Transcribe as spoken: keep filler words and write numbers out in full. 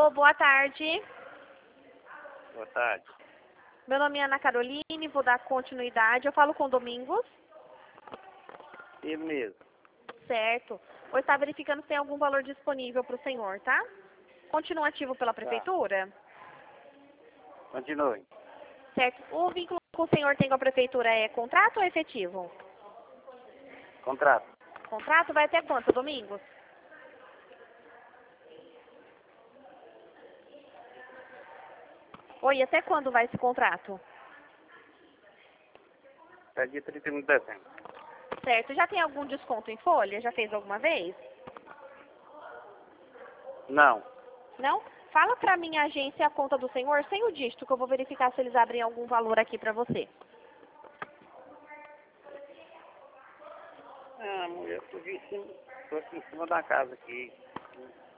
Alô, boa tarde. Boa tarde. Meu nome é Ana Caroline, vou dar continuidade. Eu falo com o Domingos. Ele mesmo. Certo. Vou estar verificando se tem algum valor disponível para o senhor, tá? Continua ativo pela prefeitura? Continue. Certo. O vínculo que o senhor tem com a prefeitura é contrato ou efetivo? Contrato. Contrato vai até quanto, Domingos? Oi, até quando vai esse contrato? Até dia trinta e um de dezembro. Certo. Já tem algum desconto em folha? Já fez alguma vez? Não. Não? Fala pra minha agência a conta do senhor sem o dígito, que eu vou verificar se eles abrem algum valor aqui pra você. Ah, mulher, eu tô aqui em cima, tô aqui em cima da casa aqui.